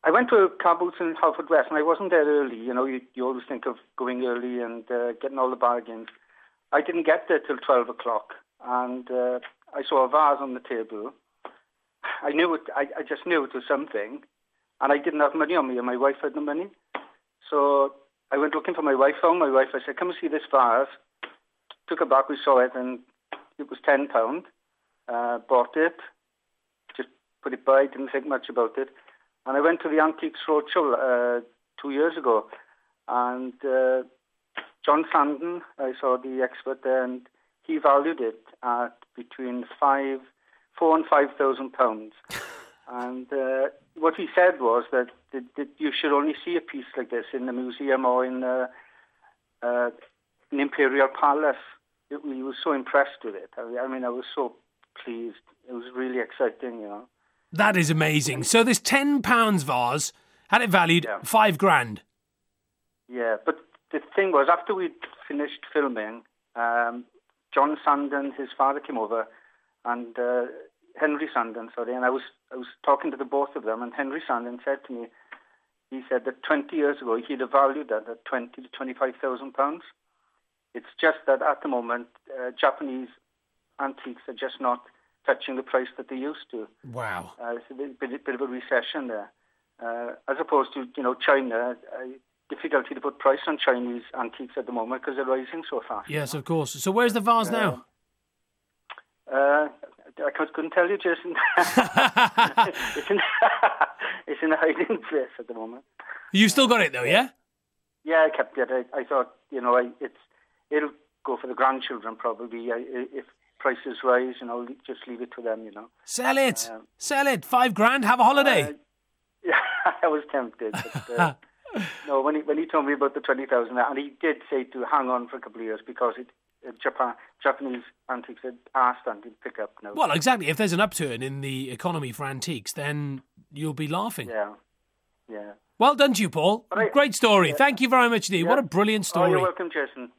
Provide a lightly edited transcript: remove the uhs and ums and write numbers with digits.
I went to a car booth in Halford West, and I wasn't there early. You know, you always think of going early and getting all the bargains. I didn't get there till 12 o'clock, and I saw a vase on the table. I knew it. I just knew it was something, and I didn't have money on me, and my wife had the money. So I went looking for my wife, found my wife. I said, come and see this vase. Took her back, we saw it, and it was £10. Bought it, just put it by, didn't think much about it. And I went to the Antiques Roadshow 2 years ago, and John Sandon, I saw the expert there, and he valued it at between £4,000 and £5,000. And what he said was that you should only see a piece like this in the museum or in an Imperial Palace. We were so impressed with it. I mean, I was so pleased. It was really exciting, you know. That is amazing. So this £10 vase had it valued £5,000. Yeah, but the thing was, after we'd finished filming, John Sandon, his father, came over, and Henry Sandon, and I was talking to the both of them, and Henry Sandon said to me, he said that 20 years ago he'd have valued that at £20,000 to £25,000. It's just that at the moment, Japanese antiques are just not touching the price that they used to. Wow. It's a bit of a recession there. As opposed to, you know, China, difficulty to put price on Chinese antiques at the moment because they're rising so fast. Yes, of course. So where's the vase now? I couldn't tell you, Jason. It's in a hiding place at the moment. You still got it though, yeah? Yeah, I kept it. I thought, you know, it'll go for the grandchildren probably. If prices rise, you know, just leave it to them, you know. Sell it. Sell it. £5,000. Have a holiday. Yeah, I was tempted. But, no, when he told me about the 20,000, and he did say to hang on for a couple of years because Japanese antiques had asked and to pick up now. Well, exactly. If there's an upturn in the economy for antiques, then you'll be laughing. Yeah. Well done to you, Paul. Great story. Thank you very much indeed. Yeah. What a brilliant story. Oh, you're welcome, Jason.